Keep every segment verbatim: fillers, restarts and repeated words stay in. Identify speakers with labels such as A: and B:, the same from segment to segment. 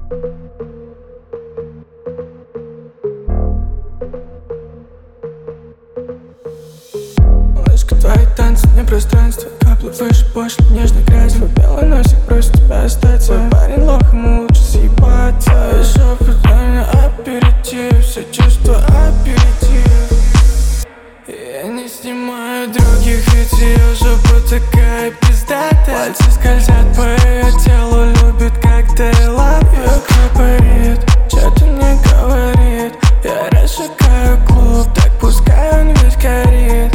A: Малышка, твои танцы, не пространство. Капли выше, пошло, нежно грязь. Твой белый носик просит тебя остаться. Твой парень лох, ему лучше съебаться. И шепот, на аперитив, все чувства аперитив. Я не снимаю других, ведь ее жопа такая пиздатая. Пальцы скользят по ее телу, любит, как ты love you. Ее капарит, что-то мне говорит. Я расшикаю клуб, так пускай он весь горит.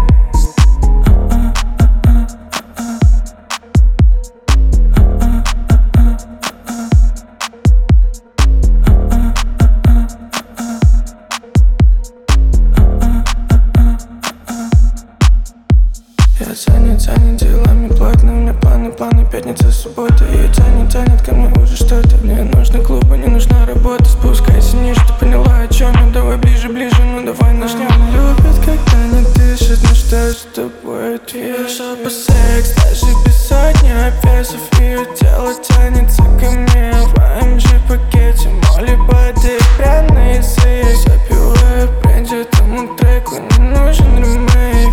A: Я занят, занят делами плотно. У меня планы, планы, пятница, суббота. И тянет, тянет ко мне уже что-то. Мне нужны клубы, не нужна работа. Спускайся ниже, ты поняла, о чем я. Давай ближе, ближе, ну давай начнем. Любит, когда не дышит, ну что ж с тобой ответ? Шопа секс, даже без сотни весов. Ее тело тянется ко мне в эй эм джи-пакете. Молли падает прямо на язык. Запиваю бренди, этому треку не нужен ремейк.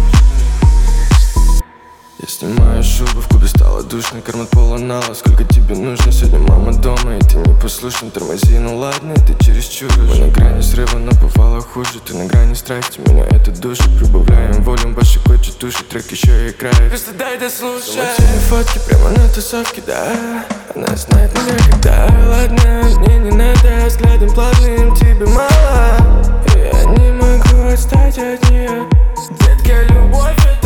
A: Я снимаю шубу, в клубе стало душно, карман полон нала. Сколько тебе нужно? Сегодня мама дома, и ты не послушен, тормози, ну ладно, ты чересчур. Мы на грани срыва, но бывало хуже. Ты на грани страсти, меня это душит. Прибавляем волюм, больше хочет тушить, трек еще играет. Просто дай дослушать. Золотые фотки прямо на тусовке, да. Она знает меня когда. Ладно, мне не надо, взглядом плавным тебе мало. Я не могу отстать от нее. Детка, любовь это